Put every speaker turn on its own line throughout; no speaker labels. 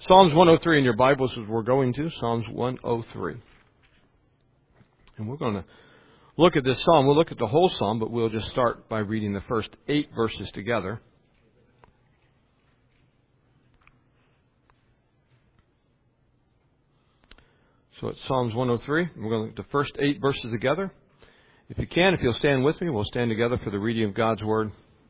Psalms 103 in your Bibles is we're going to. Psalms 103. And we're going to look at this psalm. We'll look at the whole psalm, but we'll just start by reading the first 8 verses together. So it's Psalms 103. We're going to look at the first 8 verses together. If you can, if you'll stand with me, we'll stand together for the reading of God's Word.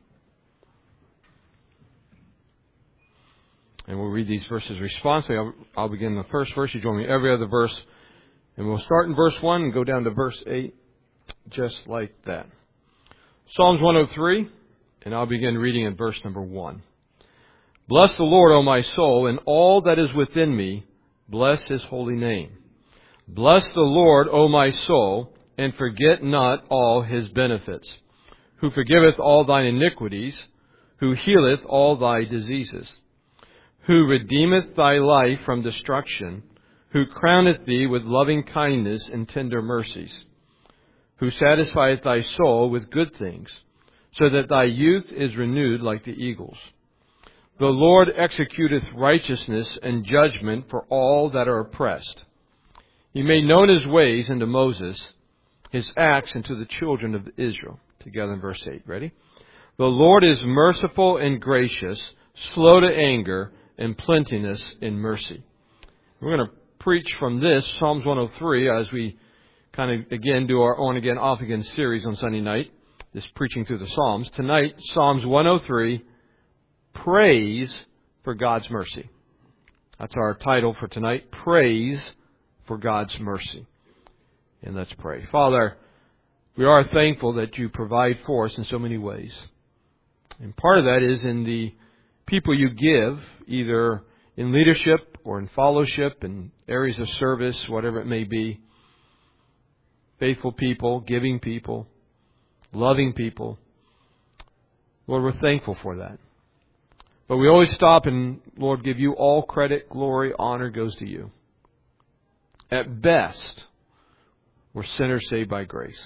And we'll read these verses responsibly. I'll begin the first verse. You join me every other verse. And we'll start in verse 1 and go down to verse 8, just like that. Psalms 103, and I'll begin reading at verse number 1. Bless the Lord, O my soul, and all that is within me, bless His holy name. Bless the Lord, O my soul, and forget not all His benefits, who forgiveth all thine iniquities, who healeth all thy diseases, who redeemeth thy life from destruction, who crowneth thee with loving kindness and tender mercies, who satisfieth thy soul with good things, so that thy youth is renewed like the eagles. The Lord executeth righteousness and judgment for all that are oppressed. He made known His ways unto Moses, His acts unto the children of Israel. Together in verse 8. Ready? The Lord is merciful and gracious, slow to anger, and plenteousness in mercy. We're going to preach from this, Psalms 103, as we kind of, again, do our on-again, off-again series on Sunday night, this preaching through the Psalms. Tonight, Psalms 103, Praise for God's Mercy. That's our title for tonight, Praise for God's Mercy. And let's pray. Father, we are thankful that You provide for us in so many ways. And part of that is in the people You give, either in leadership or in fellowship, in areas of service, whatever it may be. Faithful people, giving people, loving people. Lord, we're thankful for that. But we always stop and, Lord, give You all credit, glory, honor goes to You. At best, we're sinners saved by grace.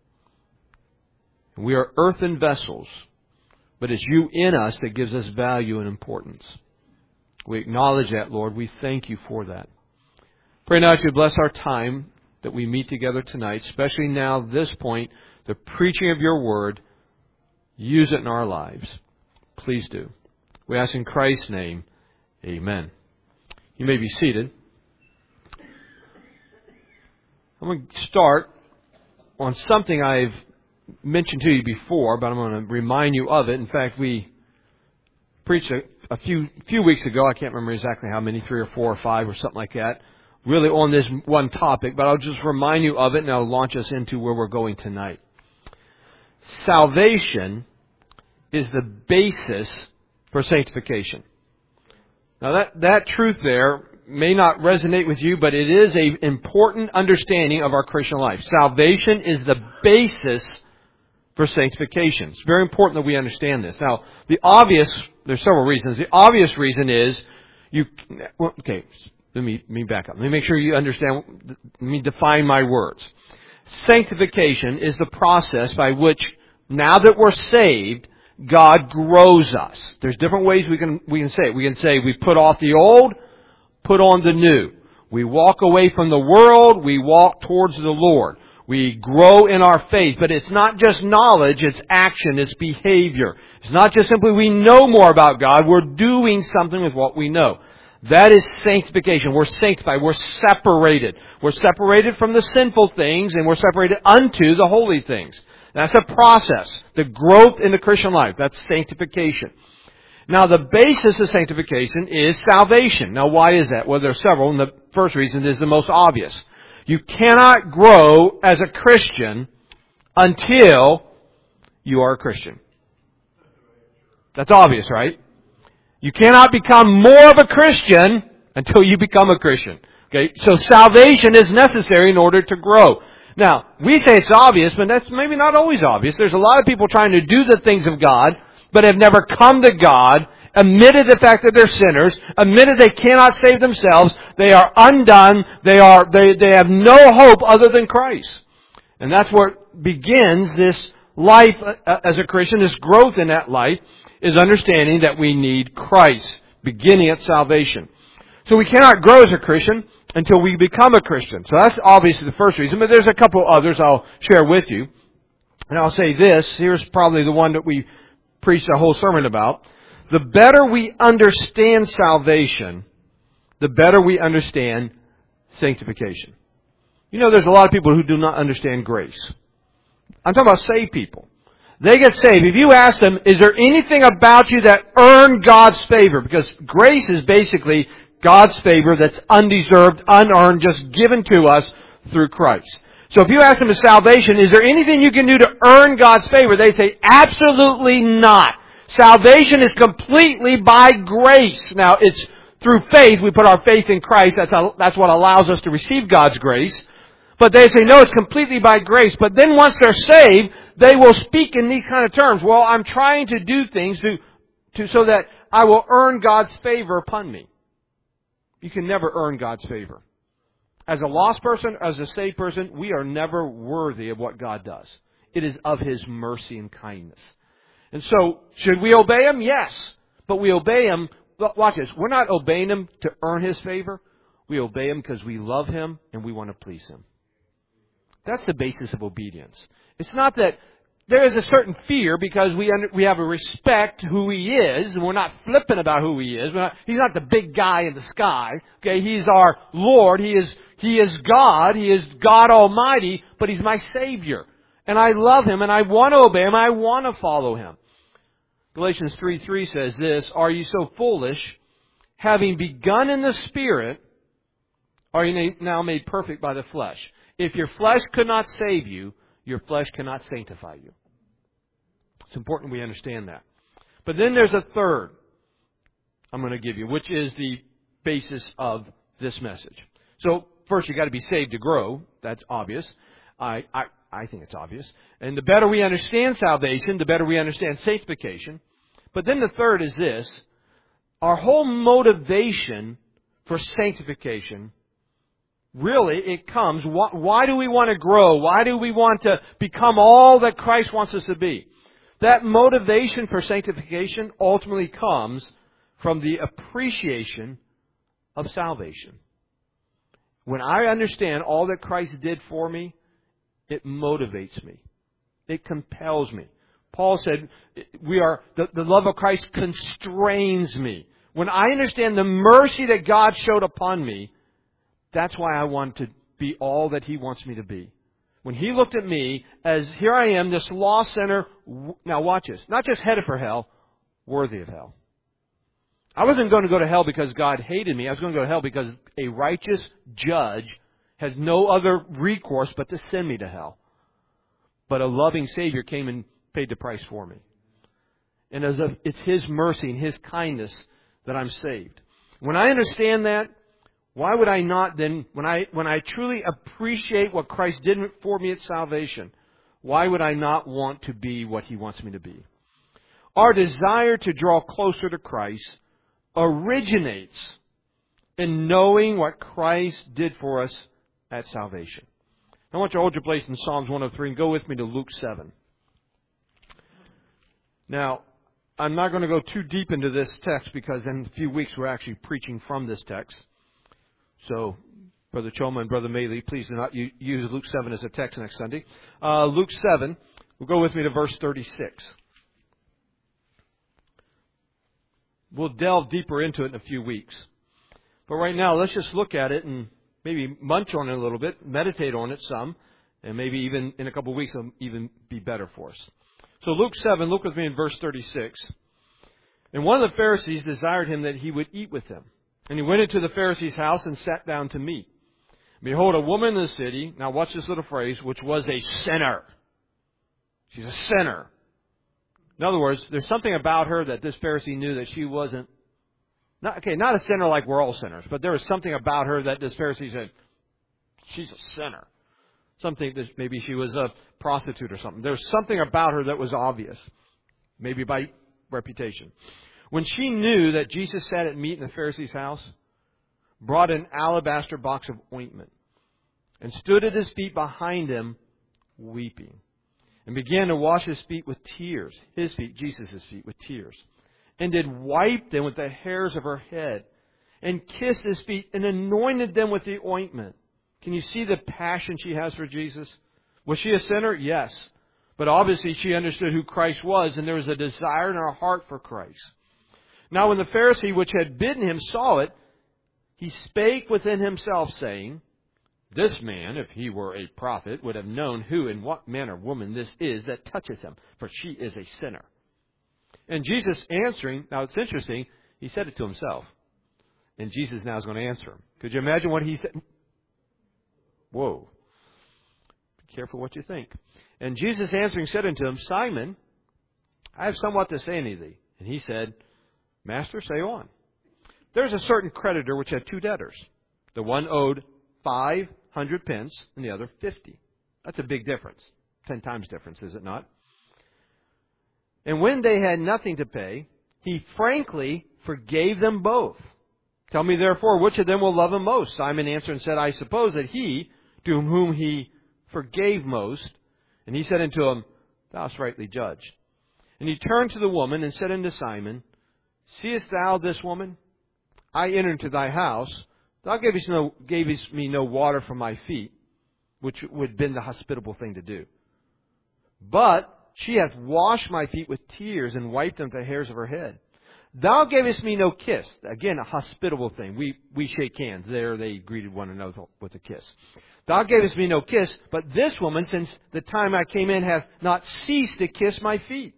We are earthen vessels, but it's You in us that gives us value and importance. We acknowledge that, Lord. We thank You for that. Pray now that You bless our time that we meet together tonight, especially now, this point, the preaching of Your Word. Use it in our lives. Please do. We ask in Christ's name, amen. You may be seated. I'm going to start on something I've mentioned to you before, but I'm going to remind you of it. In fact, we preached a few weeks ago. I can't remember exactly how many, 3 or 4 or 5 or something like that, really on this one topic, but I'll just remind you of it and I'll launch us into where we're going tonight. Salvation is the basis for sanctification. Now that truth there may not resonate with you, but it is an important understanding of our Christian life. Salvation is the basis for sanctification. It's very important that we understand this. Now, there's several reasons. The obvious reason is let me back up. Let me make sure you understand. Let me define my words. Sanctification is the process by which, now that we're saved, God grows us. There's different ways we can say it. We can say we put off the old, put on the new. We walk away from the world, we walk towards the Lord. We grow in our faith, but it's not just knowledge, it's action, it's behavior. It's not just simply we know more about God, we're doing something with what we know. That is sanctification. We're sanctified. We're separated. We're separated from the sinful things and we're separated unto the holy things. That's a process. The growth in the Christian life. That's sanctification. Now, the basis of sanctification is salvation. Now, why is that? Well, there are several, and the first reason is the most obvious. You cannot grow as a Christian until you are a Christian. That's obvious, right? You cannot become more of a Christian until you become a Christian. Okay? So salvation is necessary in order to grow. Now, we say it's obvious, but that's maybe not always obvious. There's a lot of people trying to do the things of God, but have never come to God, admitted the fact that they're sinners, admitted they cannot save themselves, they are undone, they have no hope other than Christ. And that's what begins this life as a Christian, this growth in that life, is understanding that we need Christ, beginning at salvation. So we cannot grow as a Christian until we become a Christian. So that's obviously the first reason, but there's a couple others I'll share with you. And I'll say this, here's probably the one that we preached a whole sermon about. The better we understand salvation, the better we understand sanctification. You know, there's a lot of people who do not understand grace. I'm talking about saved people. They get saved. If you ask them, is there anything about you that earned God's favor? Because grace is basically God's favor that's undeserved, unearned, just given to us through Christ. So if you ask them to salvation, is there anything you can do to earn God's favor? They say, absolutely not. Salvation is completely by grace. Now, it's through faith. We put our faith in Christ. That's what allows us to receive God's grace. But they say, no, it's completely by grace. But then once they're saved, they will speak in these kind of terms. Well, I'm trying to do things so that I will earn God's favor upon me. You can never earn God's favor. As a lost person, as a saved person, we are never worthy of what God does. It is of His mercy and kindness. And so, should we obey Him? Yes. But we obey Him, watch this, we're not obeying Him to earn His favor. We obey Him because we love Him and we want to please Him. That's the basis of obedience. It's not that there is a certain fear because we have a respect who He is, and we're not flippant about who He is. He's not the big guy in the sky. Okay, He's our Lord. He is God. He is God Almighty, but He's my Savior. And I love Him, and I want to obey Him. I want to follow Him. Galatians 3:3 says this, are you so foolish, having begun in the Spirit, are you now made perfect by the flesh? If your flesh could not save you, your flesh cannot sanctify you. It's important we understand that. But then there's a third I'm going to give you, which is the basis of this message. So first, you've got to be saved to grow. That's obvious. I think it's obvious. And the better we understand salvation, the better we understand sanctification. But then the third is this. Our whole motivation for sanctification, really, it comes, why do we want to grow? Why do we want to become all that Christ wants us to be? That motivation for sanctification ultimately comes from the appreciation of salvation. When I understand all that Christ did for me, it motivates me. It compels me. Paul said, the love of Christ constrains me. When I understand the mercy that God showed upon me, that's why I want to be all that He wants me to be. When He looked at me as, here I am, this lost sinner, now watch this, not just headed for hell, worthy of hell. I wasn't going to go to hell because God hated me. I was going to go to hell because a righteous judge has no other recourse but to send me to hell. But a loving Savior came and paid the price for me. And it's His mercy and His kindness that I'm saved. When I understand that, why would I not then, when I truly appreciate what Christ did for me at salvation, why would I not want to be what He wants me to be? Our desire to draw closer to Christ originates in knowing what Christ did for us at salvation. I want you to hold your place in Psalms 103 and go with me to Luke 7. Now, I'm not going to go too deep into this text because in a few weeks we're actually preaching from this text. So, Brother Choma and Brother Maley, please do not use Luke 7 as a text next Sunday. Luke 7, we'll go with me to verse 36. We'll delve deeper into it in a few weeks. But right now, let's just look at it and maybe munch on it a little bit, meditate on it some, and maybe even in a couple of weeks it'll even be better for us. So Luke 7, look with me in verse 36. And one of the Pharisees desired him that he would eat with him. And he went into the Pharisee's house and sat down to meat. Behold, a woman in the city, now watch this little phrase, which was a sinner. She's a sinner. In other words, there's something about her that this Pharisee knew that she wasn't, not a sinner like we're all sinners, but there was something about her that this Pharisee said, she's a sinner. Something that maybe she was a prostitute or something. There's something about her that was obvious, maybe by reputation. When she knew that Jesus sat at meat in the Pharisee's house, brought an alabaster box of ointment, and stood at His feet behind Him, weeping, and began to wash His feet with tears, His feet, Jesus' feet, with tears, and did wipe them with the hairs of her head, and kissed His feet and anointed them with the ointment. Can you see the passion she has for Jesus? Was she a sinner? Yes. But obviously she understood who Christ was, and there was a desire in her heart for Christ. Now when the Pharisee which had bidden him saw it, he spake within himself, saying, This man, if he were a prophet, would have known who and what manner of woman this is that toucheth him, for she is a sinner. And Jesus answering, now it's interesting, He said it to Himself. And Jesus now is going to answer him. Could you imagine what He said? Whoa. Be careful what you think. And Jesus answering said unto him, Simon, I have somewhat to say unto thee. And he said, Master, say on. There's a certain creditor which had 2 debtors. The one owed 500 pence and the other 50. That's a big difference. 10 times difference, is it not? And when they had nothing to pay, he frankly forgave them both. Tell me therefore, which of them will love him most? Simon answered and said, I suppose that he, to whom he forgave most. And he said unto him, Thou hast rightly judged. And he turned to the woman and said unto Simon, Seest thou this woman? I entered into thy house. Thou gavest me no water for my feet, which would have been the hospitable thing to do. But she hath washed my feet with tears and wiped them with the hairs of her head. Thou gavest me no kiss. Again, a hospitable thing. We shake hands. There they greeted one another with a kiss. Thou gavest me no kiss, but this woman, since the time I came in, hath not ceased to kiss my feet.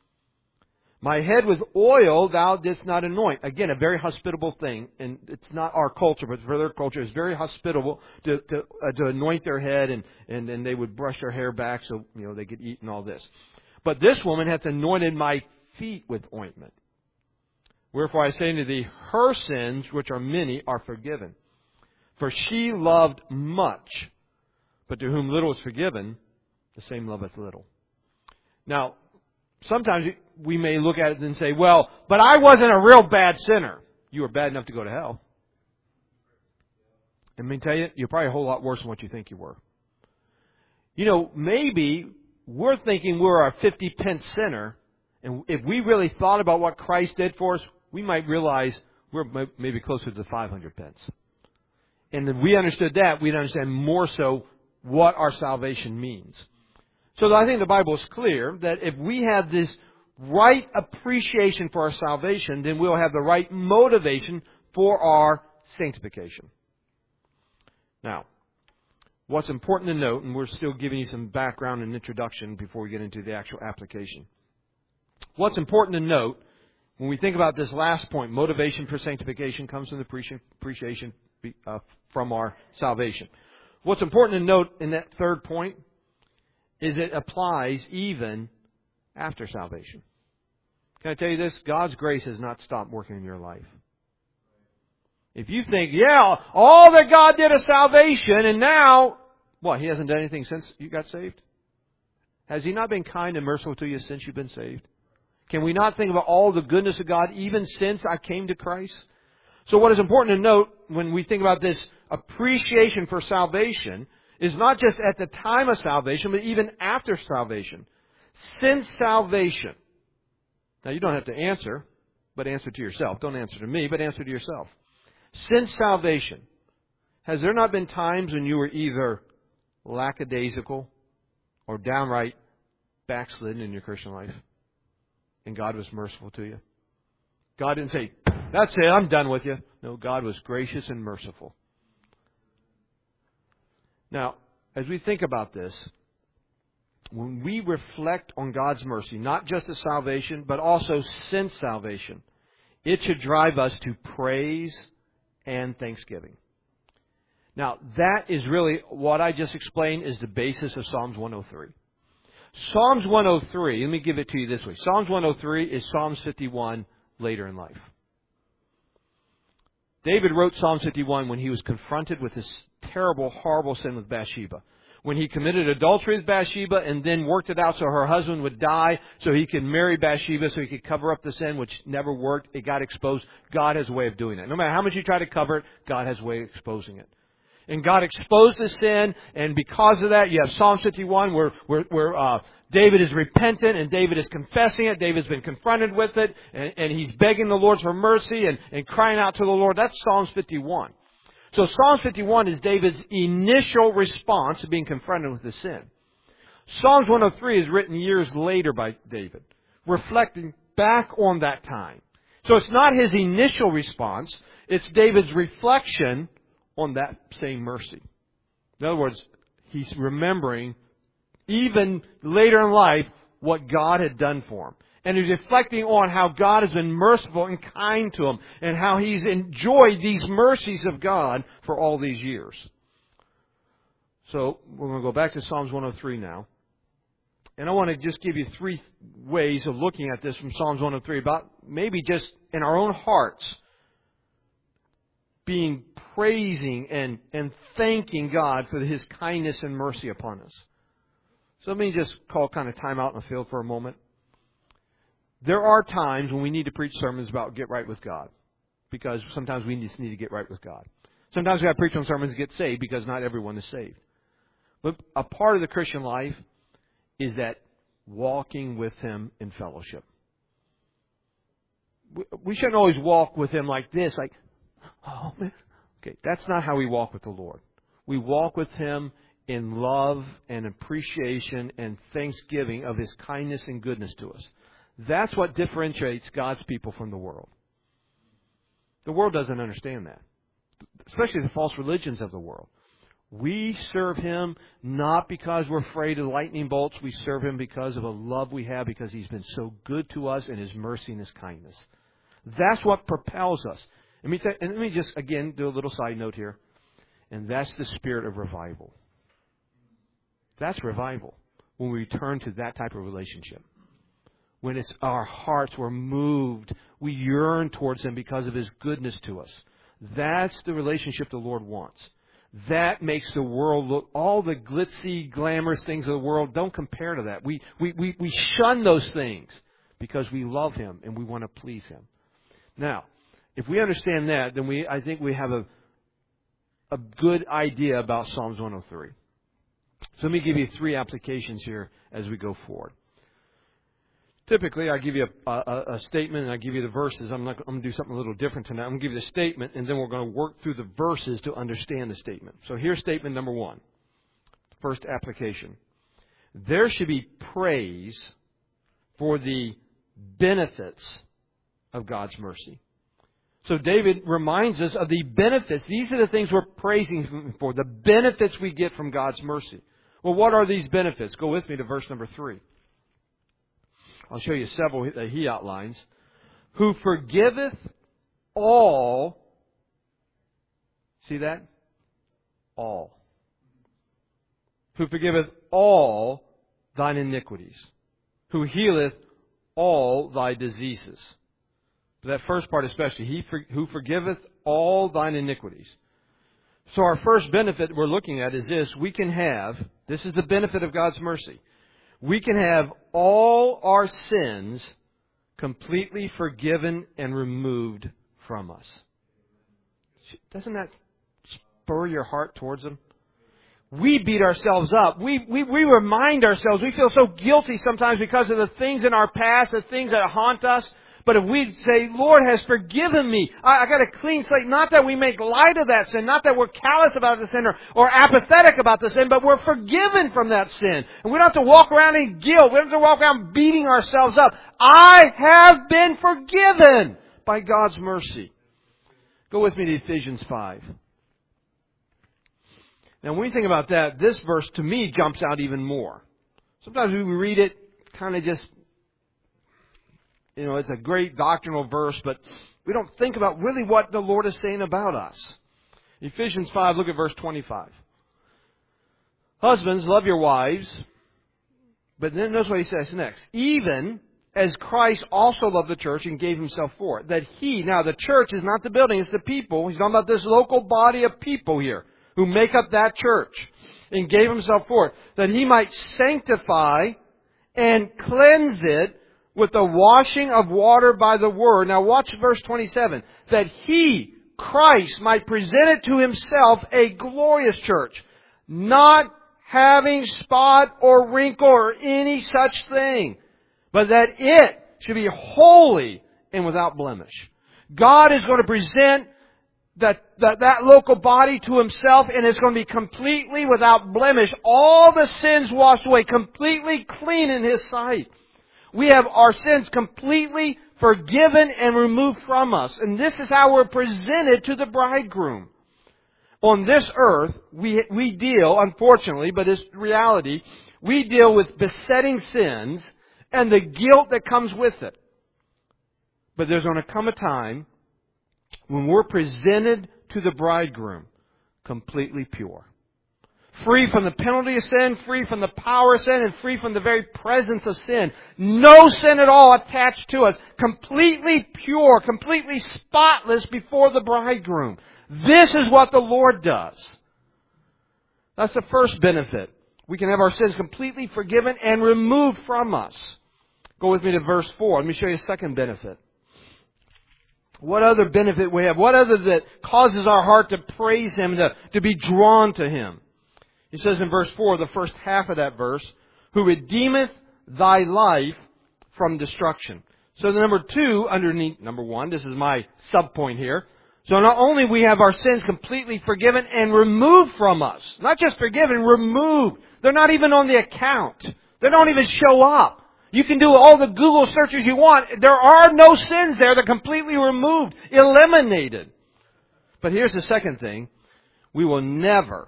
My head with oil thou didst not anoint. Again, a very hospitable thing. And it's not our culture, but for their culture, it's very hospitable to anoint their head, and they would brush their hair back so they could eat and all this. But this woman hath anointed my feet with ointment. Wherefore I say unto thee, her sins, which are many, are forgiven. For she loved much, but to whom little is forgiven, the same loveth little. Now, sometimes we may look at it and say, well, but I wasn't a real bad sinner. You were bad enough to go to hell. And let me tell you, you're probably a whole lot worse than what you think you were. Maybe we're thinking we're a 50 pence sinner, and if we really thought about what Christ did for us, we might realize we're maybe closer to 500 pence. And if we understood that, we'd understand more so what our salvation means. So I think the Bible is clear that if we have this right appreciation for our salvation, then we'll have the right motivation for our sanctification. Now, what's important to note, and we're still giving you some background and introduction before we get into the actual application. What's important to note, when we think about this last point, motivation for sanctification comes from the appreciation from our salvation. What's important to note in that third point is it applies even after salvation. Can I tell you this? God's grace has not stopped working in your life. If you think, all that God did is salvation, and now, He hasn't done anything since you got saved? Has He not been kind and merciful to you since you've been saved? Can we not think about all the goodness of God even since I came to Christ? So what is important to note when we think about this appreciation for salvation is not just at the time of salvation, but even after salvation. Since salvation. Now you don't have to answer, but answer to yourself. Don't answer to me, but answer to yourself. Since salvation, has there not been times when you were either lackadaisical or downright backslidden in your Christian life? And God was merciful to you? God didn't say, that's it, I'm done with you. No, God was gracious and merciful. Now, as we think about this, when we reflect on God's mercy, not just at salvation, but also since salvation, it should drive us to praise and thanksgiving. Now, that is really what I just explained is the basis of Psalms 103. Psalms 103, let me give it to you this way. Psalms 103 is Psalms 51 later in life. David wrote Psalms 51 when he was confronted with this terrible, horrible sin with Bathsheba. When he committed adultery with Bathsheba and then worked it out so her husband would die so he could marry Bathsheba so he could cover up the sin, which never worked. It got exposed. God has a way of doing it. No matter how much you try to cover it, God has a way of exposing it. And God exposed the sin, and because of that, you have Psalm 51 where David is repentant and David is confessing it. David's been confronted with it, and he's begging the Lord for mercy and crying out to the Lord. That's Psalms 51. So Psalms 51 is David's initial response to being confronted with the sin. Psalms 103 is written years later by David, reflecting back on that time. So it's not his initial response, it's David's reflection on that same mercy. In other words, he's remembering, even later in life, what God had done for him. And he's reflecting on how God has been merciful and kind to him, and how he's enjoyed these mercies of God for all these years. So we're going to go back to Psalms 103 now. And I want to just give you 3 ways of looking at this from Psalms 103, about maybe just in our own hearts, being praising and thanking God for His kindness and mercy upon us. So let me just call kind of time out in the field for a moment. There are times when we need to preach sermons about get right with God, because sometimes we just need to get right with God. Sometimes we have to preach on sermons to get saved, because not everyone is saved. But a part of the Christian life is that walking with Him in fellowship. We shouldn't always walk with Him like this, like, oh man. Okay, that's not how we walk with the Lord. We walk with Him in love and appreciation and thanksgiving of His kindness and goodness to us. That's what differentiates God's people from the world. The world doesn't understand that, especially the false religions of the world. We serve Him not because we're afraid of lightning bolts. We serve Him because of a love we have, because He's been so good to us in His mercy and His kindness. That's what propels us. And let me just, again, do a little side note here. And that's the spirit of revival. That's revival, when we return to that type of relationship. When it's our hearts were moved, we yearn towards Him because of His goodness to us. That's the relationship the Lord wants. That makes the world look, all the glitzy, glamorous things of the world don't compare to that. We shun those things because we love Him and we want to please Him. Now, if we understand that, then I think we have a good idea about Psalms 103. So let me give you 3 applications here as we go forward. Typically, I give you a statement and I give you the verses. I'm going to do something a little different tonight. I'm going to give you the statement, and then we're going to work through the verses to understand the statement. So here's statement number 1. First application. There should be praise for the benefits of God's mercy. So David reminds us of the benefits. These are the things we're praising Him for, the benefits we get from God's mercy. Well, what are these benefits? Go with me to verse number 3. I'll show you several that he outlines. Who forgiveth all. See that? All. Who forgiveth all thine iniquities. Who healeth all thy diseases. That first part especially. Who forgiveth all thine iniquities. So our first benefit we're looking at is this. This is the benefit of God's mercy. We can have all our sins completely forgiven and removed from us. Doesn't that spur your heart towards Him? We beat ourselves up. We remind ourselves. We feel so guilty sometimes because of the things in our past, the things that haunt us. But if we say, Lord has forgiven me, I got a clean slate, not that we make light of that sin, not that we're callous about the sin or apathetic about the sin, but we're forgiven from that sin. And we don't have to walk around in guilt. We don't have to walk around beating ourselves up. I have been forgiven by God's mercy. Go with me to Ephesians 5. Now, when we think about that, this verse to me jumps out even more. Sometimes we read it kind of just, it's a great doctrinal verse, but we don't think about really what the Lord is saying about us. Ephesians 5, look at verse 25. Husbands, love your wives. But then notice what he says next. Even as Christ also loved the church and gave Himself for it. That now the church is not the building, it's the people. He's talking about this local body of people here who make up that church. And gave Himself for it. That He might sanctify and cleanse it with the washing of water by the Word. Now watch verse 27. That He Christ, might present it to Himself a glorious church, not having spot or wrinkle or any such thing, but that it should be holy and without blemish. God is going to present that local body to Himself, and it's going to be completely without blemish. All the sins washed away, completely clean in His sight. We have our sins completely forgiven and removed from us. And this is how we're presented to the bridegroom. On this earth, we deal, unfortunately, but it's reality, we deal with besetting sins and the guilt that comes with it. But there's going to come a time when we're presented to the bridegroom completely pure. Free from the penalty of sin, free from the power of sin, and free from the very presence of sin. No sin at all attached to us. Completely pure, completely spotless before the bridegroom. This is what the Lord does. That's the first benefit. We can have our sins completely forgiven and removed from us. Go with me to verse 4. Let me show you a second benefit. What other benefit we have? What other that causes our heart to praise Him, to be drawn to Him? He says in verse 4, the first half of that verse, who redeemeth thy life from destruction. So the number 2 underneath number 1, this is my subpoint here. So not only we have our sins completely forgiven and removed from us, not just forgiven, removed. They're not even on the account. They don't even show up. You can do all the Google searches you want. There are no sins there. They're completely removed, eliminated. But here's the second thing. We will never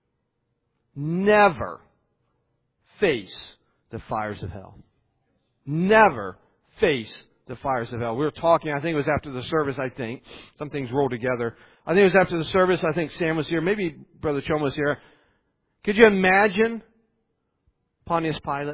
face the fires of hell. Never face the fires of hell. We were talking, I think it was after the service, Some things roll together. I think it was after the service. I think Sam was here. Maybe Brother Chom was here. Could you imagine Pontius Pilate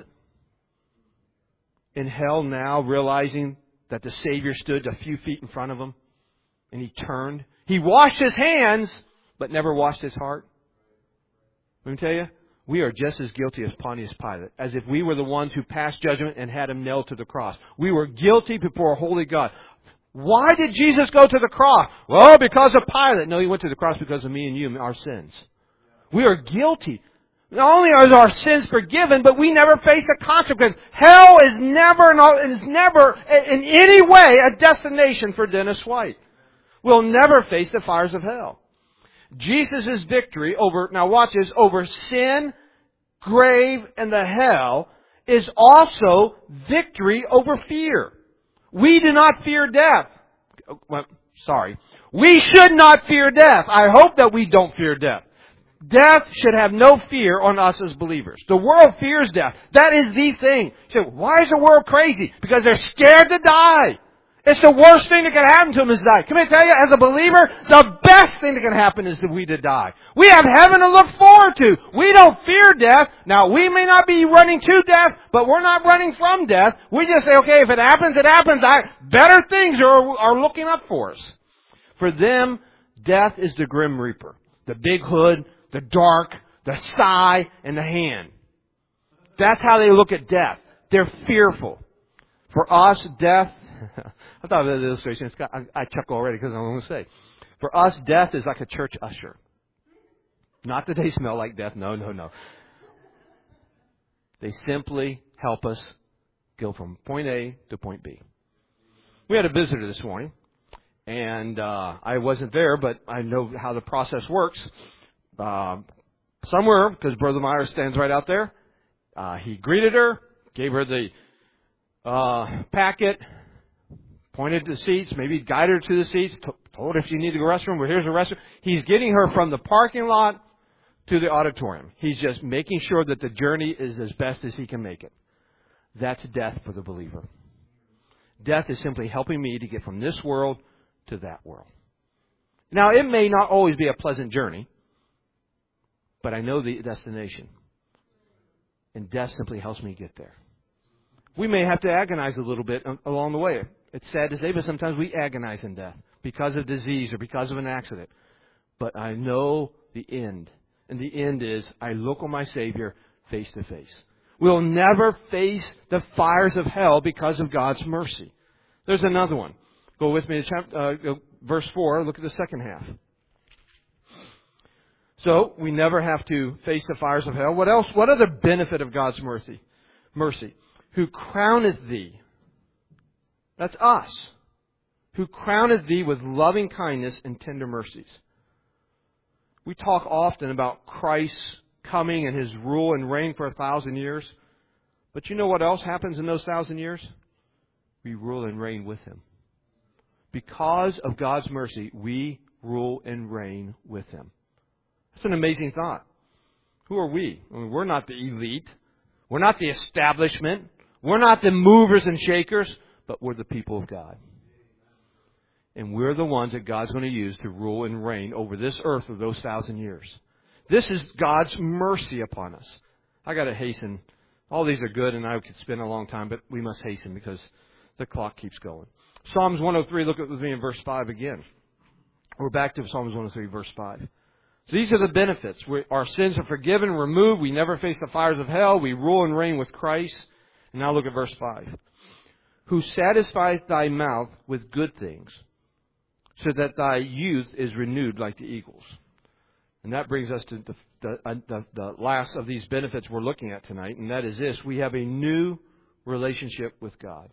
in hell now, realizing that the Savior stood a few feet in front of him, and he turned? He washed his hands, but never washed his heart. Let me tell you, we are just as guilty as Pontius Pilate, as if we were the ones who passed judgment and had Him nailed to the cross. We were guilty before a holy God. Why did Jesus go to the cross? Well, because of Pilate. No, He went to the cross because of me and you and our sins. We are guilty. Not only are our sins forgiven, but we never face the consequence. Hell is never in any way a destination for Dennis White. We'll never face the fires of hell. Jesus' victory over sin, grave, and the hell is also victory over fear. We do not fear death. We should not fear death. I hope that we don't fear death. Death should have no fear on us as believers. The world fears death. That is the thing. You say, why is the world crazy? Because they're scared to die. It's the worst thing that can happen to them is die. Can I tell you, as a believer, the best thing that can happen is that we to die. We have heaven to look forward to. We don't fear death. Now, we may not be running to death, but we're not running from death. We just say, okay, if it happens, it happens. Better things are looking up for us. For them, death is the grim reaper. The big hood, the dark, the sigh, and the hand. That's how they look at death. They're fearful. For us, death... I thought of that illustration. I chuckle already because I'm going to say. For us, death is like a church usher. Not that they smell like death. No. They simply help us go from point A to point B. We had a visitor this morning, and I wasn't there, but I know how the process works. Somewhere, because Brother Myers stands right out there, he greeted her, gave her the packet, pointed to the seats, maybe guided her to the seats, told her if she needed to go to the restroom, well, here's the restroom. He's getting her from the parking lot to the auditorium. He's just making sure that the journey is as best as he can make it. That's death for the believer. Death is simply helping me to get from this world to that world. Now, it may not always be a pleasant journey, but I know the destination. And death simply helps me get there. We may have to agonize a little bit along the way. It's sad to say, but sometimes we agonize in death because of disease or because of an accident. But I know the end. And the end is I look on my Savior face to face. We'll never face the fires of hell because of God's mercy. There's another one. Go with me to verse 4, look at the second half. So, we never have to face the fires of hell. What else? What other benefit of God's mercy? Mercy. Who crowneth thee. That's us. Who crowneth thee with loving kindness and tender mercies. We talk often about Christ's coming and His rule and reign for 1,000 years. But you know what else happens in those 1,000 years? We rule and reign with Him. Because of God's mercy, we rule and reign with Him. That's an amazing thought. Who are we? I mean, we're not the elite. We're not the establishment. We're not the movers and shakers. But we're the people of God. And we're the ones that God's going to use to rule and reign over this earth for those 1,000 years. This is God's mercy upon us. I got to hasten. All these are good, and I could spend a long time, but we must hasten because the clock keeps going. Psalms 103, look with me in verse 5 again. We're back to Psalms 103, verse 5. So these are the benefits. Our sins are forgiven, removed. We never face the fires of hell. We rule and reign with Christ. And now look at verse 5. Who satisfieth thy mouth with good things, so that thy youth is renewed like the eagles. And that brings us to the last of these benefits we're looking at tonight, and that is this. We have a new relationship with God.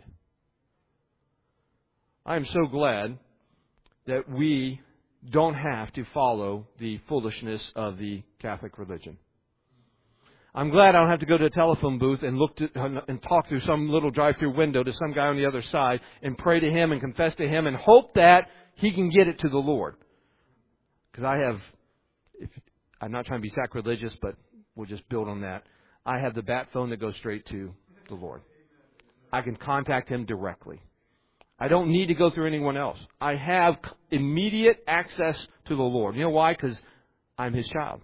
I am so glad that we don't have to follow the foolishness of the Catholic religion. I'm glad I don't have to go to a telephone booth and and talk through some little drive-through window to some guy on the other side and pray to him and confess to him and hope that he can get it to the Lord. Because I'm not trying to be sacrilegious, but we'll just build on that. I have the bat phone that goes straight to the Lord. I can contact Him directly. I don't need to go through anyone else. I have immediate access to the Lord. You know why? Because I'm His child.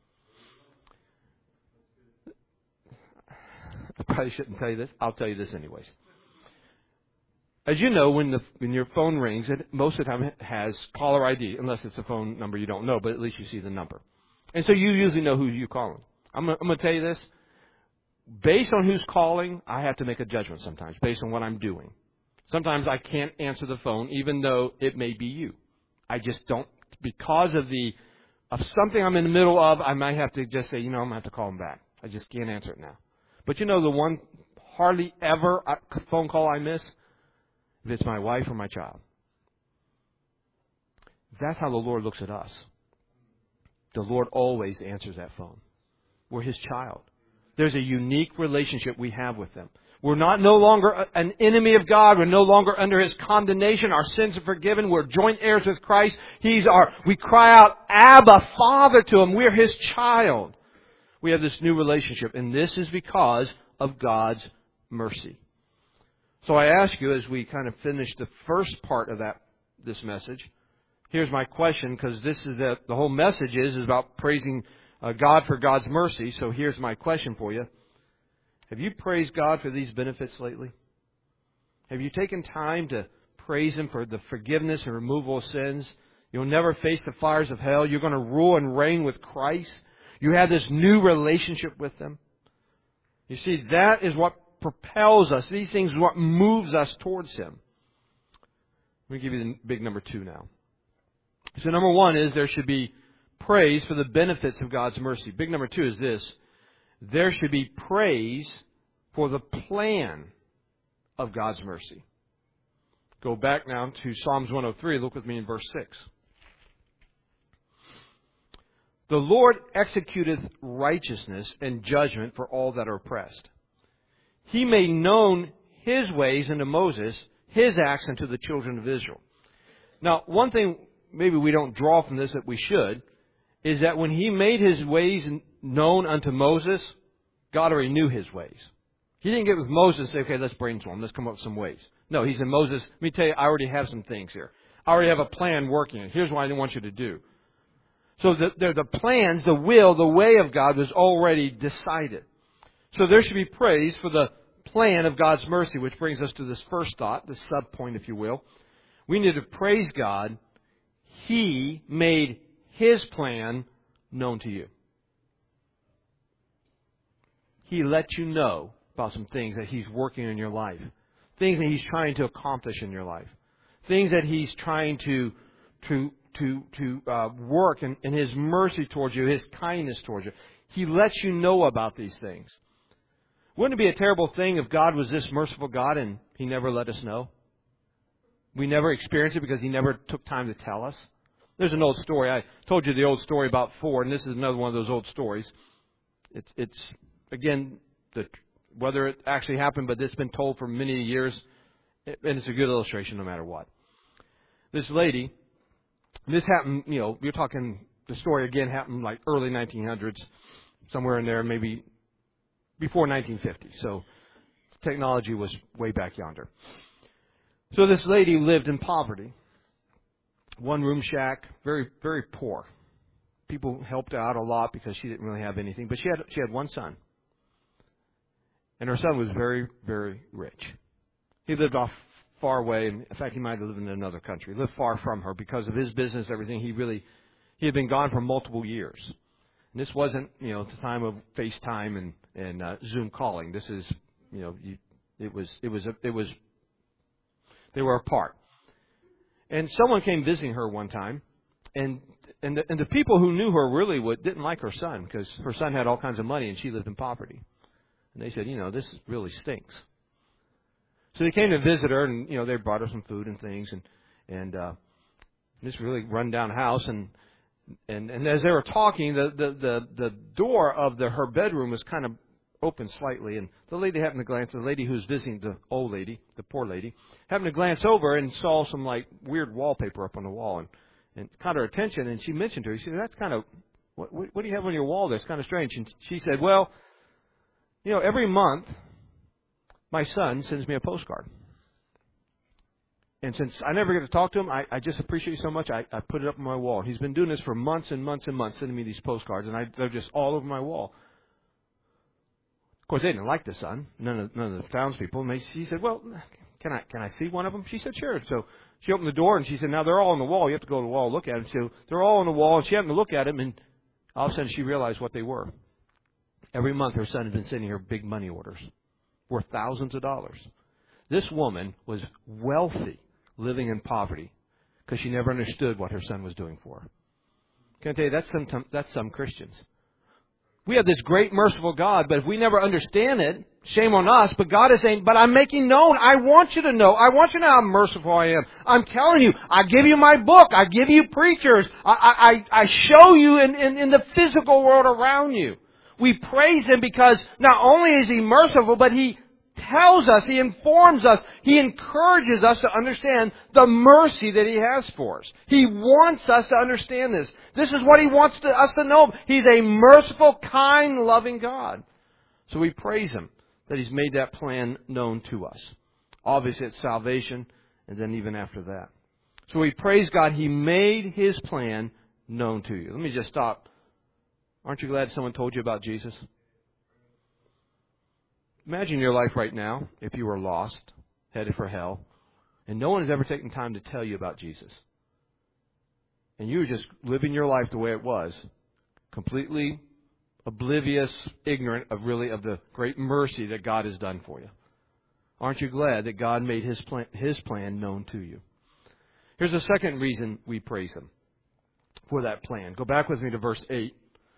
I probably shouldn't tell you this. I'll tell you this anyways. As you know, when your phone rings, it most of the time it has caller ID, unless it's a phone number you don't know, but at least you see the number. And so you usually know who you're calling. I'm going to tell you this. Based on who's calling, I have to make a judgment sometimes, based on what I'm doing. Sometimes I can't answer the phone, even though it may be you. I just don't, because of something I'm in the middle of, I might have to just say, I'm going to have to call him back. I just can't answer it now. But the one hardly ever phone call I miss, if it's my wife or my child. That's how the Lord looks at us. The Lord always answers that phone. We're His child. There's a unique relationship we have with Him. We're no longer an enemy of God. We're no longer under His condemnation. Our sins are forgiven. We're joint heirs with Christ. We cry out, Abba, Father to Him. We're His child. We have this new relationship, and this is because of God's mercy. So I ask you, as we kind of finish the first part of this message, here's my question, because this is the whole message is about praising God for God's mercy. So here's my question for you. Have you praised God for these benefits lately? Have you taken time to praise Him for the forgiveness and removal of sins? You'll never face the fires of hell. You're going to rule and reign with Christ. You have this new relationship with Him. You see, that is what propels us. These things are what moves us towards Him. Let me give you the big number 2 now. So number 1 is there should be praise for the benefits of God's mercy. Big number 2 is this. There should be praise for the plan of God's mercy. Go back now to Psalms 103. Look with me in verse 6. The Lord executeth righteousness and judgment for all that are oppressed. He made known His ways unto Moses, His acts unto the children of Israel. Now, one thing maybe we don't draw from this that we should, is that when He made His ways known unto Moses, God already knew His ways. He didn't get with Moses and say, okay, let's brainstorm, let's come up with some ways. No, He said, Moses, let me tell you, I already have some things here. I already have a plan working. Here's what I want you to do. So the plans, the will, the way of God was already decided. So there should be praise for the plan of God's mercy, which brings us to this first thought, this sub-point, if you will. We need to praise God. He made His plan known to you. He let you know about some things that He's working in your life. Things that He's trying to accomplish in your life. Things that He's trying to work in His mercy towards you, His kindness towards you. He lets you know about these things. Wouldn't it be a terrible thing if God was this merciful God and He never let us know? We never experienced it because He never took time to tell us. There's an old story. I told you the old story about Ford, and this is another one of those old stories. It's again, whether it actually happened, but it's been told for many years, and it's a good illustration no matter what. This lady, this happened, you're talking, the story again happened like early 1900s, somewhere in there, maybe before 1950. So technology was way back yonder. So this lady lived in poverty. One-room shack, very, very poor. People helped her out a lot because she didn't really have anything. But she had one son. And her son was very, very rich. He lived off far away. And in fact, he might have lived in another country. He lived far from her because of his business, everything. He had been gone for multiple years. And this wasn't, at the time of FaceTime and Zoom calling. This is, they were apart. And someone came visiting her one time, and the people who knew her really didn't like her son because her son had all kinds of money and she lived in poverty. And they said, this really stinks. So they came to visit her, and they brought her some food and things, and this really run down house. And as they were talking, the door of her bedroom was kind of open slightly, and the lady happened to glance. The lady who was visiting the old lady, the poor lady, happened to glance over and saw some like weird wallpaper up on the wall, and caught her attention. And she mentioned to her, she said, "That's kind of what do you have on your wall? That's kind of strange." And she said, "Well, every month my son sends me a postcard, and since I never get to talk to him, I just appreciate you so much. I put it up on my wall. He's been doing this for months and months and months, sending me these postcards, and they're just all over my wall." Of course, they didn't like the son, none of the townspeople. And she said, "Well, can I see one of them?" She said, "Sure." So she opened the door, and she said, "Now they're all on the wall. You have to go to the wall and look at them." So they're all on the wall, and she happened to look at them, and all of a sudden she realized what they were. Every month her son had been sending her big money orders worth thousands of dollars. This woman was wealthy, living in poverty, because she never understood what her son was doing for her. Can I tell you, that's some Christians. We have this great, merciful God, but if we never understand it, shame on us. But God is saying, but I'm making known. I want you to know. I want you to know how merciful I am. I'm telling you. I give you my book. I give you preachers. I show you in the physical world around you. We praise Him because not only is He merciful, but He tells us, He informs us, He encourages us to understand the mercy that He has for us. He wants us to understand this. This is what He wants us to know. He's a merciful, kind, loving God. So we praise Him that He's made that plan known to us. Obviously it's salvation, and then even after that. So we praise God. He made His plan known to you. Let me just stop. Aren't you glad someone told you about Jesus? Imagine your life right now if you were lost, headed for hell, and no one has ever taken time to tell you about Jesus. And you were just living your life the way it was, completely oblivious, ignorant of the great mercy that God has done for you. Aren't you glad that God made His plan known to you? Here's a second reason we praise Him for that plan. Go back with me to verse 8.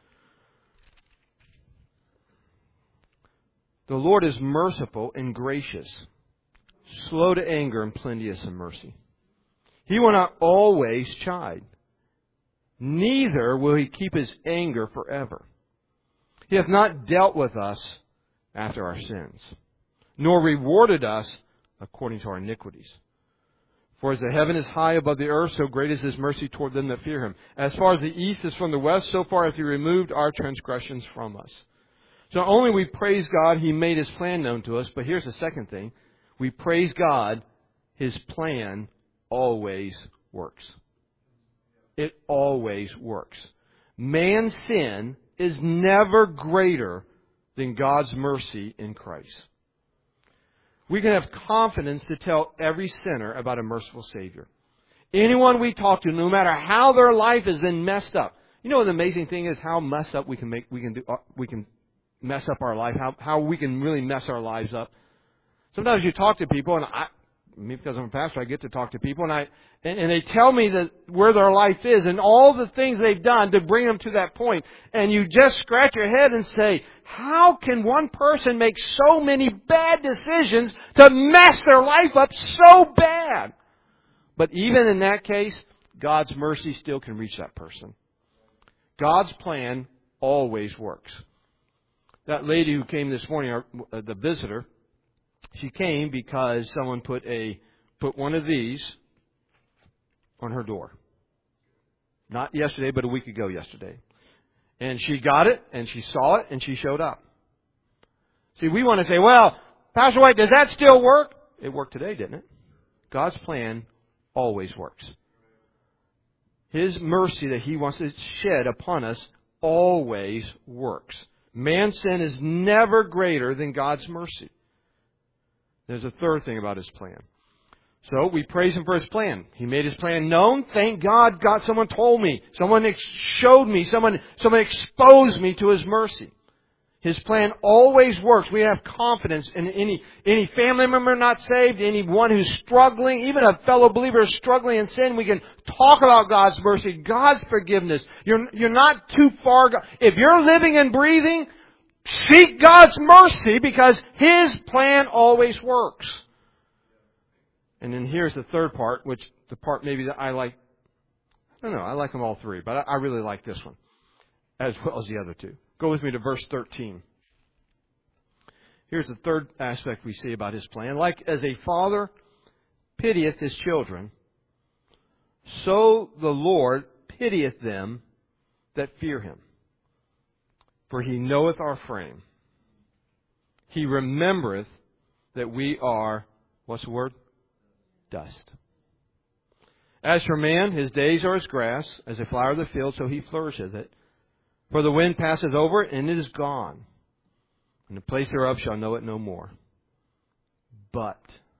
The Lord is merciful and gracious, slow to anger and plenteous in mercy. He will not always chide, neither will He keep His anger forever. He hath not dealt with us after our sins, nor rewarded us according to our iniquities. For as the heaven is high above the earth, so great is His mercy toward them that fear Him. As far as the east is from the west, so far hath He removed our transgressions from us. So not only we praise God, He made His plan known to us, but here's the second thing. We praise God, His plan always works. It always works. Man's sin is never greater than God's mercy in Christ. We can have confidence to tell every sinner about a merciful Savior. Anyone we talk to, no matter how their life has been messed up. You know what the amazing thing is? How messed up we can mess up our life, how we can really mess our lives up. Sometimes you talk to people, and me because I'm a pastor, I get to talk to people, and they tell me that where their life is and all the things they've done to bring them to that point. And you just scratch your head and say, how can one person make so many bad decisions to mess their life up so bad? But even in that case, God's mercy still can reach that person. God's plan always works. That lady who came this morning, the visitor, she came because someone put one of these on her door. Not yesterday, but a week ago yesterday. And she got it, and she saw it, and she showed up. See, we want to say, well, Pastor White, does that still work? It worked today, didn't it? God's plan always works. His mercy that He wants to shed upon us always works. Man's sin is never greater than God's mercy. There's a third thing about His plan. So we praise Him for His plan. He made His plan known. Thank God, someone told me. Someone showed me. Someone exposed me to His mercy. His plan always works. We have confidence in any family member not saved, anyone who's struggling, even a fellow believer who's struggling in sin. We can talk about God's mercy, God's forgiveness. You're not too far. If you're living and breathing, seek God's mercy because His plan always works. And then here's the third part, which the part maybe that I like. I don't know, I like them all three, but I really like this one as well as the other two. Go with me to verse 13. Here's the third aspect we see about His plan. Like as a father pitieth his children, so the Lord pitieth them that fear Him. For He knoweth our frame. He remembereth that we are, what's the word? Dust. As for man, his days are as grass, as a flower of the field, so he flourisheth it. For the wind passeth over it, and it is gone. And the place thereof shall know it no more. But.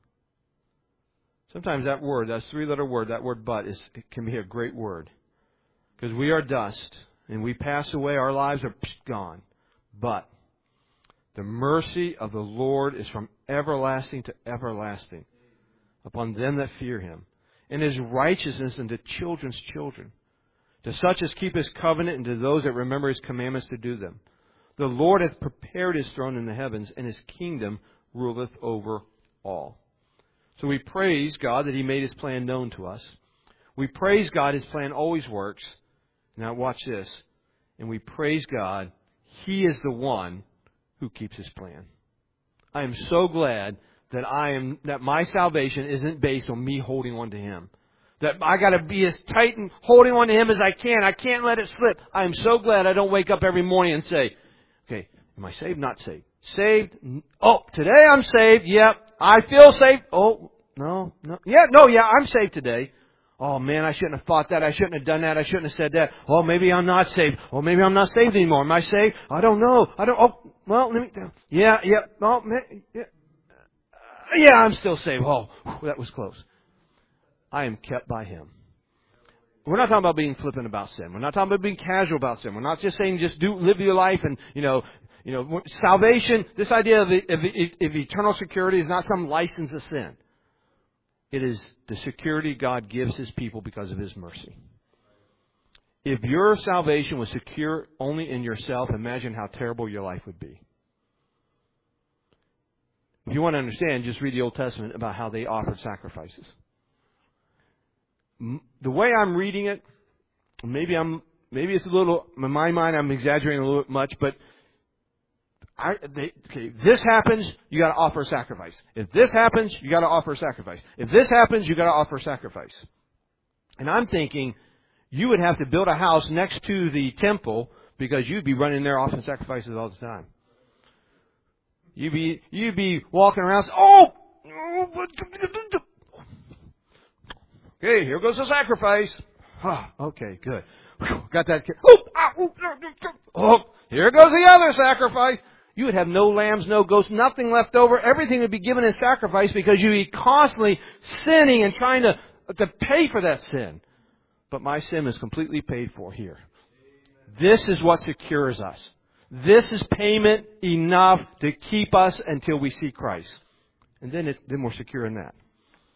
Sometimes that word, that three-letter word, that word but, it can be a great word. Because we are dust, and we pass away, our lives are gone. But the mercy of the Lord is from everlasting to everlasting upon them that fear Him, and His righteousness unto children's children, to such as keep His covenant, and to those that remember His commandments to do them. The Lord hath prepared His throne in the heavens, and His kingdom ruleth over all. So we praise God that He made His plan known to us. We praise God His plan always works. Now watch this. And we praise God He is the one who keeps His plan. I am so glad that my salvation isn't based on me holding on to Him. That I got to be as tight and holding on to Him as I can. I can't let it slip. I am so glad I don't wake up every morning and say, okay, am I saved? Not saved. Saved? Oh, today I'm saved. Yep. I feel saved. Oh, no. Yeah, I'm saved today. Oh man, I shouldn't have thought that. I shouldn't have done that. I shouldn't have said that. Oh, maybe I'm not saved. Oh, maybe I'm not saved anymore. Am I saved? I don't know. Oh, well, let me. Yeah. Oh, man, yeah. Yeah, I'm still saved. Oh, that was close. I am kept by Him. We're not talking about being flippant about sin. We're not talking about being casual about sin. We're not just saying just live your life and, salvation, this idea of eternal security is not some license to sin. It is the security God gives His people because of His mercy. If your salvation was secure only in yourself, imagine how terrible your life would be. If you want to understand, just read the Old Testament about how they offered sacrifices. The way I'm reading it, maybe it's a little, in my mind I'm exaggerating a little bit much, but this happens, you got to offer a sacrifice. If this happens, you got to offer a sacrifice. If this happens, you got to offer a sacrifice. And I'm thinking, you would have to build a house next to the temple because you'd be running there offering sacrifices all the time. You'd be walking around. Okay, here goes the sacrifice. Okay, good. Got that. Here goes the other sacrifice. You would have no lambs, no goats, nothing left over. Everything would be given as sacrifice because you'd be constantly sinning and trying to pay for that sin. But my sin is completely paid for here. This is what secures us. This is payment enough to keep us until we see Christ. And then we're secure in that.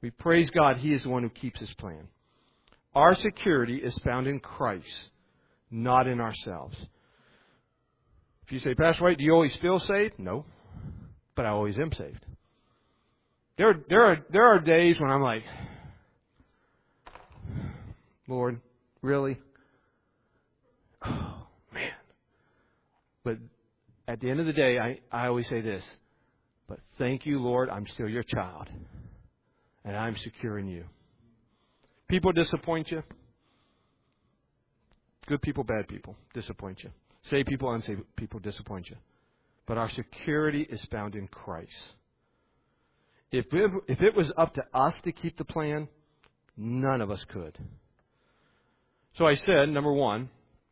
We praise God. He is the one who keeps His plan. Our security is found in Christ, not in ourselves. If you say, Pastor White, do you always feel saved? No. But I always am saved. There are days when I'm like, Lord, really? Oh, man. But at the end of the day, I always say this, but thank you, Lord, I'm still your child. And I'm secure in you. People disappoint you. Good people, bad people disappoint you. Saved people, unsaved people disappoint you. But our security is found in Christ. If it was up to us to keep the plan, none of us could. So I said, number one,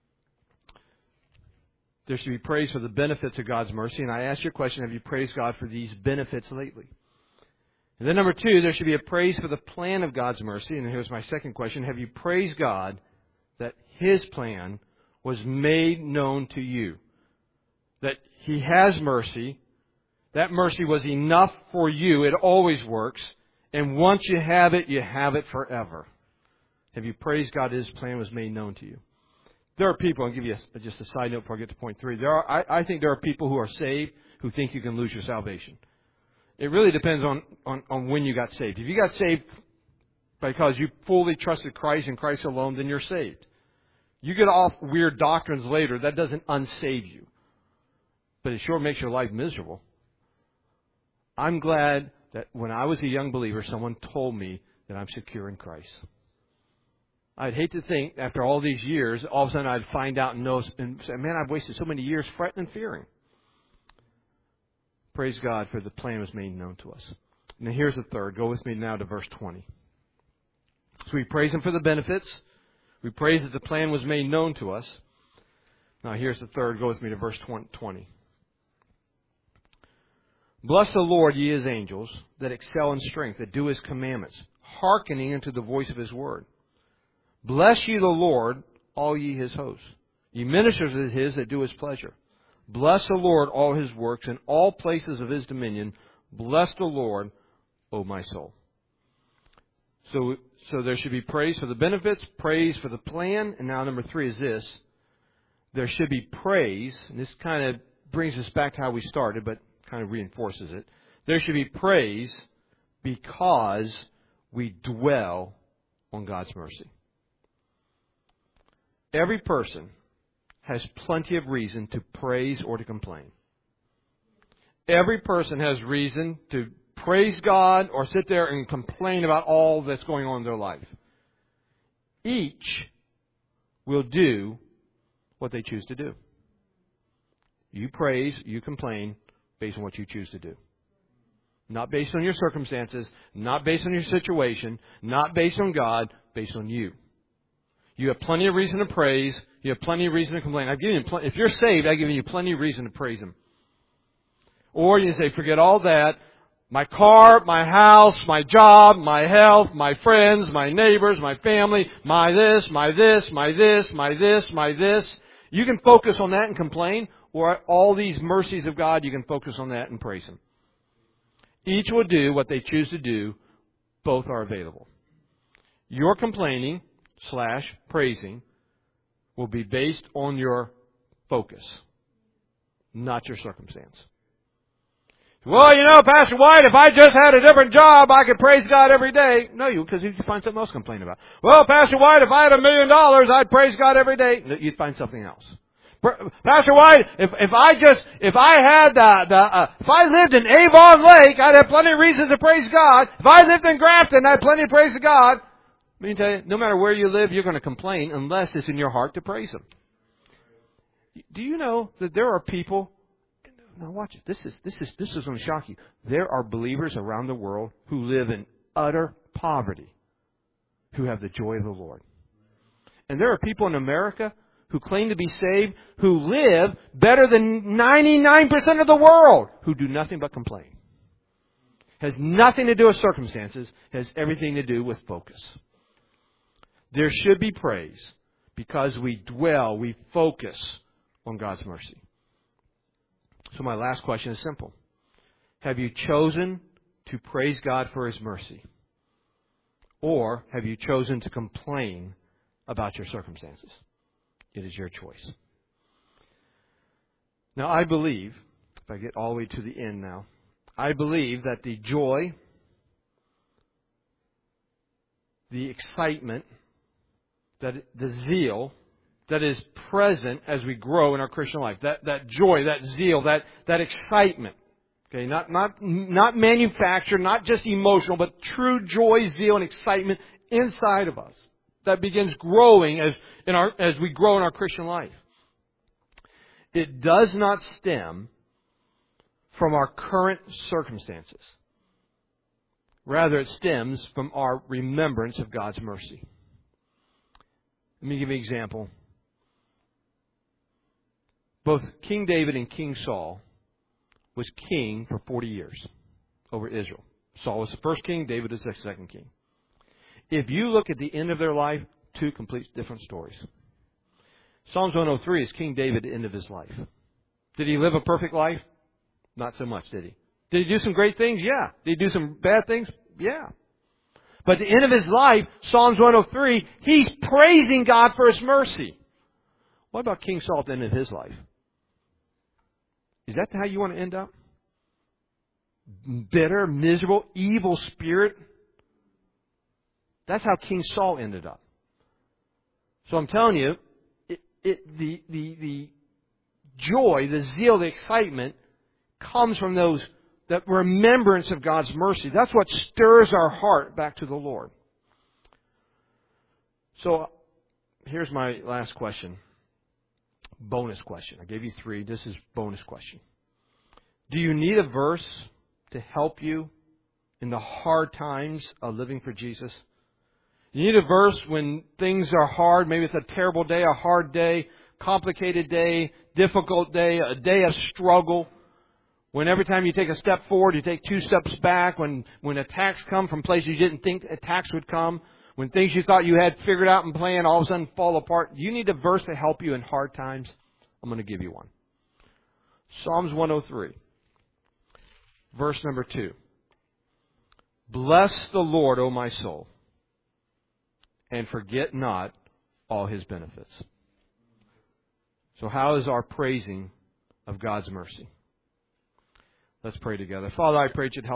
there should be praise for the benefits of God's mercy. And I asked you a question, have you praised God for these benefits lately? And then number two, there should be a praise for the plan of God's mercy. And here's my second question. Have you praised God that His plan was made known to you? That He has mercy. That mercy was enough for you. It always works. And once you have it forever. Have you praised God that His plan was made known to you? There are people, I'll give you just a side note before I get to point three. I think there are people who are saved who think you can lose your salvation. It really depends on when you got saved. If you got saved because you fully trusted Christ and Christ alone, then you're saved. You get off weird doctrines later, that doesn't unsave you. But it sure makes your life miserable. I'm glad that when I was a young believer, someone told me that I'm secure in Christ. I'd hate to think, after all these years, all of a sudden I'd find out and know, and say, man, I've wasted so many years fretting and fearing. Praise God for the plan was made known to us. Now here's the third. Go with me now to verse 20. So we praise Him for the benefits. We praise that the plan was made known to us. Now here's the third. Go with me to verse 20. Bless the Lord, ye His angels, that excel in strength, that do His commandments, hearkening unto the voice of His word. Bless ye the Lord, all ye His hosts, ye ministers of His that do His pleasure. Bless the Lord, all His works, in all places of His dominion. Bless the Lord, O my soul. So there should be praise for the benefits, praise for the plan, and now number three is this. There should be praise, and this kind of brings us back to how we started, but kind of reinforces it. There should be praise because we dwell on God's mercy. Every person has plenty of reason to praise or to complain. Every person has reason to praise God or sit there and complain about all that's going on in their life. Each will do what they choose to do. You praise, you complain based on what you choose to do. Not based on your circumstances, not based on your situation, not based on God, based on you. You have plenty of reason to praise. You have plenty of reason to complain. I've given you if you're saved, I've given you plenty of reason to praise Him. Or you say, forget all that. My car, my house, my job, my health, my friends, my neighbors, my family, my this, my this, my this, my this, my this. You can focus on that and complain. Or all these mercies of God, you can focus on that and praise Him. Each will do what they choose to do. Both are available. Your complaining / praising will be based on your focus, not your circumstance. Well, Pastor White, if I just had a different job, I could praise God every day. No, because you find something else to complain about. Well, Pastor White, if I had $1 million, I'd praise God every day. You'd find something else. Pastor White, if I lived in Avon Lake, I'd have plenty of reasons to praise God. If I lived in Grafton, I'd have plenty of praise to God. Let me tell you, no matter where you live, you're going to complain unless it's in your heart to praise Him. Do you know that there are people? Now watch it. This is going to shock you. There are believers around the world who live in utter poverty, who have the joy of the Lord. And there are people in America who claim to be saved, who live better than 99% of the world, who do nothing but complain. Has nothing to do with circumstances, has everything to do with focus. There should be praise because we dwell, we focus on God's mercy. So my last question is simple. Have you chosen to praise God for His mercy? Or have you chosen to complain about your circumstances? It is your choice. Now, I believe, if I get all the way to the end now, I believe that the joy, the excitement, that the zeal that is present as we grow in our Christian life, that joy, that zeal, that excitement, okay, not manufactured, not just emotional, but true joy, zeal, and excitement inside of us that begins growing as we grow in our Christian life. It does not stem from our current circumstances. Rather, it stems from our remembrance of God's mercy. Let me give you an example. Both King David and King Saul was king for 40 years over Israel. Saul was the first king, David is the second king. If you look at the end of their life, two complete different stories. Psalms 103 is King David at the end of his life. Did he live a perfect life? Not so much, did he? Did he do some great things? Yeah. Did he do some bad things? Yeah. But at the end of his life, Psalms 103, he's praising God for His mercy. What about King Saul at the end of his life? Is that how you want to end up? Bitter, miserable, evil spirit? That's how King Saul ended up. So I'm telling you, the joy, the zeal, the excitement comes from that remembrance of God's mercy. That's what stirs our heart back to the Lord. So here's my last question. Bonus question. I gave you 3. This is bonus question. Do you need a verse to help you in the hard times of living for Jesus? You need a verse when things are hard. Maybe it's a terrible day, a hard day, complicated day, difficult day, a day of struggle. When every time you take a step forward, you take 2 steps back. When attacks come from places you didn't think attacks would come. When things you thought you had figured out and planned all of a sudden fall apart. You need a verse to help you in hard times. I'm going to give you one. Psalms 103. Verse number 2. Bless the Lord, O my soul, and forget not all His benefits. So how is our praising of God's mercy? Let's pray together. Father, I pray that you'd help